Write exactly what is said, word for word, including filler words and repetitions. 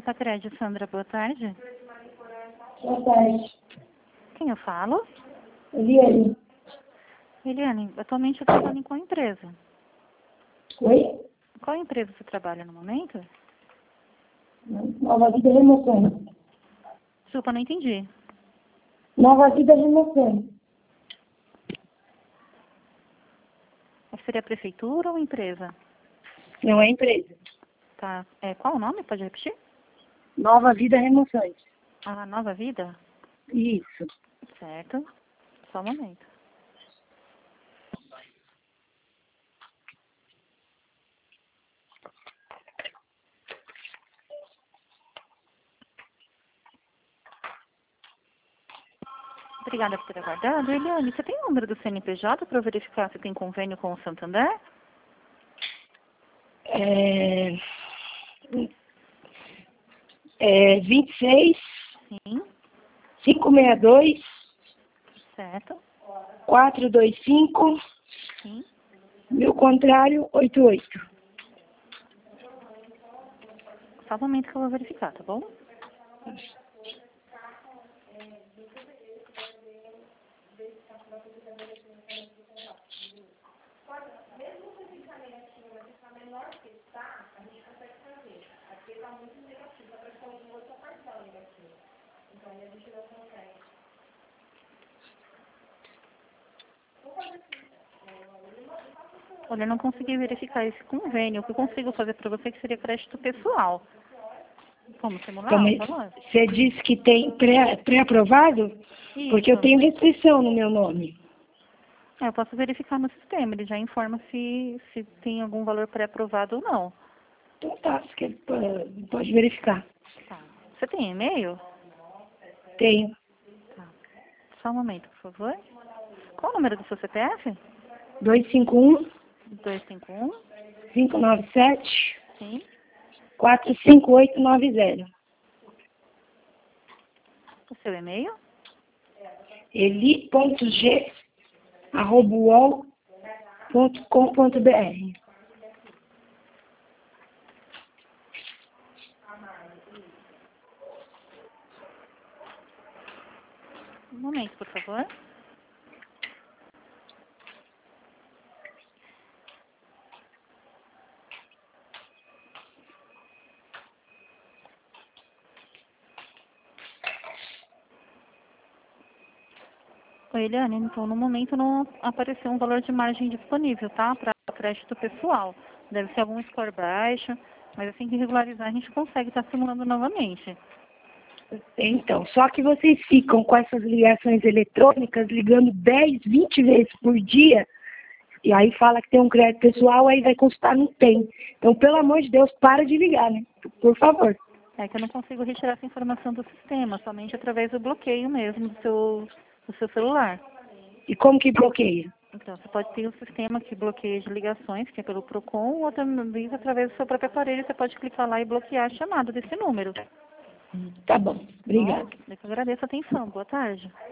Banco Sacred, Sandra, boa tarde. Boa tarde. Quem eu falo? Eliane. Eliane, atualmente eu trabalho em qual empresa? Oi? Qual empresa você trabalha no momento? Nova Vida Remoção. Desculpa, não entendi. Nova Vida Remoção. Seria a prefeitura ou empresa? Não é empresa. Tá. É, qual o nome? Pode repetir? Nova Vida Remoções. Ah, Nova Vida? Isso. Certo. Só um momento. Obrigada por ter aguardado. Eliane, você tem o número do C N P J para eu verificar se tem convênio com o Santander? É... É vinte e seis, Sim. quinhentos e sessenta e dois, Certo. quatrocentos e vinte e cinco, Sim. meu contrário, oitenta e oito. Só um momento que eu vou verificar, tá bom? Olha, eu não consegui verificar esse convênio. O que eu consigo fazer para você é que seria crédito pessoal. Como simular, Então, por favor? você disse que tem pré- pré-aprovado? Porque eu Isso. tenho restrição no meu nome. É, eu posso verificar no sistema. Ele já informa se, se tem algum valor pré-aprovado ou não. Então tá, você quer, pô, pode verificar. Tá. Você tem e-mail? Tenho. Tá. Só um momento, por favor. Qual o número do seu C P F? dois cinco um, dois cinco um. cinco nove sete, Sim. quatro cinco oito nove zero. O seu e-mail? eli.g, arroba uol ponto com ponto br. Um momento, por favor. Oi, Eliane, então no momento não apareceu um valor de margem disponível, tá? Para crédito pessoal. Deve ser algum score baixo, mas assim que regularizar a gente consegue estar simulando novamente. Então, só que vocês ficam com essas ligações eletrônicas ligando dez, vinte vezes por dia, e aí fala que tem um crédito pessoal, aí vai consultar, não tem. Então, pelo amor de Deus, para de ligar, né? Por favor. É que eu não consigo retirar essa informação do sistema, somente através do bloqueio mesmo do seu, do seu celular. E como que bloqueia? Então, você pode ter o sistema que bloqueia de ligações, que é pelo PROCON, ou outra vez através do seu próprio aparelho, você pode clicar lá e bloquear a chamada desse número. Tá bom, Bom, obrigada. eu que agradeço a atenção. Boa tarde.